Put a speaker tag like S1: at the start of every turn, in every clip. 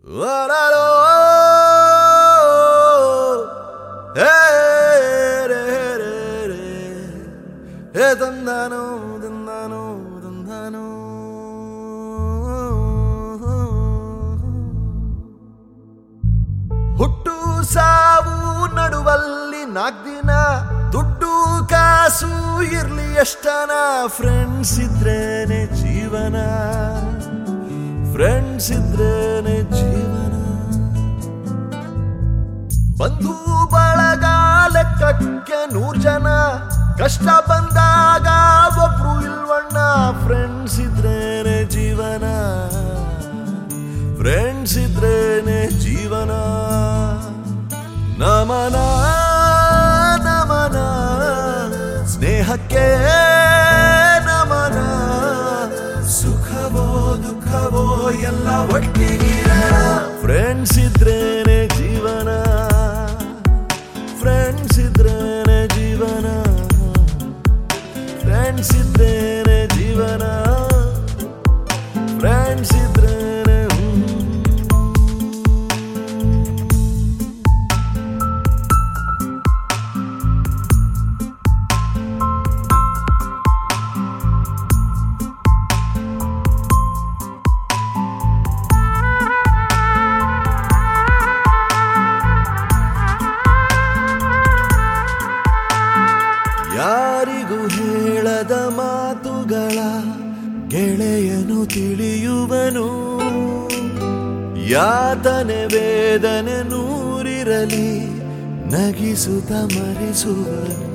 S1: ಹುಟ್ಟು ಸಾವು ನಡುವಲ್ಲಿ ನಾಲ್ಕು ದಿನ ದುಡ್ಡು ಕಾಸು ಇರ್ಲಿ ಎಷ್ಟನ ಫ್ರೆಂಡ್ಸ್ ಇದ್ರೇನೆ ಜೀವನ ಫ್ರೆಂಡ್ಸ್ ಇದ್ರೇನೆ ಜೀವನ ಬಂಧು ಬಳಗ ಲೆಕ್ಕಕ್ಕೆ 100 ಜನ ಕಷ್ಟ ಬಂದಾಗ ಒಬ್ರು ಇಲ್ವಣ್ಣ ಫ್ರೆಂಡ್ಸ್ ಇದ್ರೇನೆ ಜೀವನ ಫ್ರೆಂಡ್ಸ್ ಇದ್ರೇನೆ ಜೀವನ ನಮನ ನಮನ ಸ್ನೇಹಕ್ಕೆ ನಮನ ಸುಖವೋ ದುಃಖವೋ ಎಲ್ಲ ಒಟ್ಟಿಗಿರೋಣ ಫ್ರೆಂಡ್ಸ್ ಇದ್ರೇನೆ ಜೀವನ ಫ್ರೆಂಡ್ಸ್ ಇದ್ರೇನೆ ಜೀವನ ಫ್ರೆಂಡ್ಸ್ ಇದ್ರೇನೆ ಜೀವನ ಫ್ರೆಂಡ್ಸ್ ಇದ್ರೇನೆ ಯಾರಿಗೂ ಹೇಳದ ಮಾತುಗಳ ಗೆಳೆಯನು ತಿಳಿಯುವನು ಯಾತನೆ ವೇದನೆ ನೂರಿರಲಿ ನಗಿಸುತ್ತ ಮರೆಸುವನು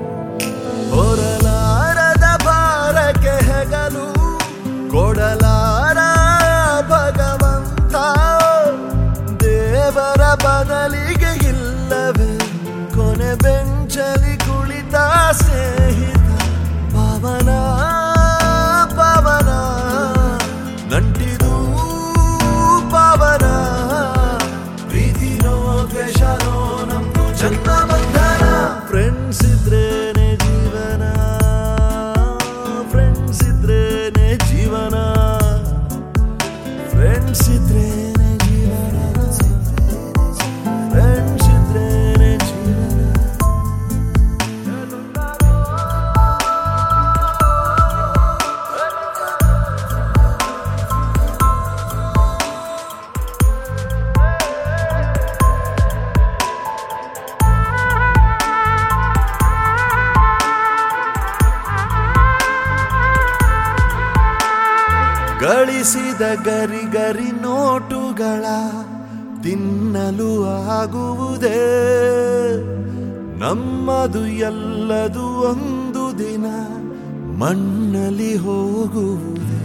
S1: ಹೊರಲಾರದ ಭಾರಕ್ಕೆ ಹೆಗಲು ಕೊಡಲಾರ ಭಗವಂತ ದೇವರ ಬದಲಿಗೆ ಇಲ್ಲವೇ ಕೊನೆ ಬೆಂಚಲಿ ಕುಳಿತ ಸ್ನೇಹಿತ ಪವನ ಪವನ ನಂಟಿದು ಪವನ ಪ್ರೀತಿನೋ ದ್ವೇಷನೋ ನಮ್ದು ಜನ್ಮ ಬಂಧನ ಫ್ರೆಂಡ್ಸ್ ಇದ್ರೇನೆ ಜೀವನ ಫ್ರೆಂಡ್ಸ್ ಇದ್ರೇನೆ ಜೀವನ ಫ್ರೆಂಡ್ಸ್ ಇದ್ರೇನೆ ಜೀವನ ಫ್ರೆಂಡ್ಸ್ ಇದ್ರೇನೆ ಜೀವನ ಗಳಿಸಿದ ಗರಿ ಗರಿ ನೋಟುಗಳ ತಿನ್ನಲು ಆಗುವುದೇ ನಮ್ಮದು ಎಲ್ಲದು ಒಂದು ದಿನ ಮಣ್ಣಲ್ಲಿ ಹೋಗುವುದೇ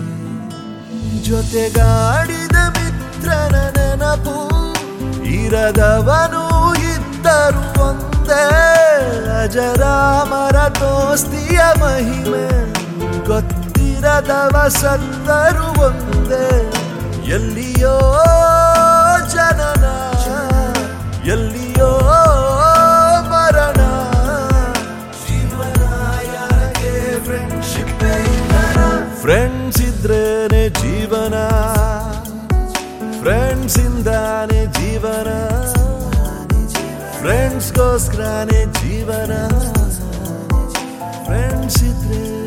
S1: ಜೊತೆಗಾಡಿದ ಮಿತ್ರನ ನೆನಪು ಇರದವನು ಇದ್ದರು ಒಂದೇ ಅಜರಾಮರ ದೋಸ್ತಿಯ ಮಹಿಮೆ ಗೊತ್ತಿರದವ ಸತ್ತರು ಒಂದೇ ಎಲ್ಲಿಯೋ ಜನನ ಎಲ್ಲಿಯೋ ಮರಣ ಜೀವನ ಯಾರಕ್ಕೆ ಫ್ರೆಂಡ್ಶಿಪ್ ಫ್ರೆಂಡ್ಸ್ ಇದ್ರೇನೆ ಜೀವನ ಫ್ರೆಂಡ್ಸ್ ಇಂದಾನೆ ಜೀವನ ಫ್ರೆಂಡ್ಸ್ಗೋಸ್ಕರನೇ ಜೀವನ ಫ್ರೆಂಡ್ಸ್ ಇದ್ರೆ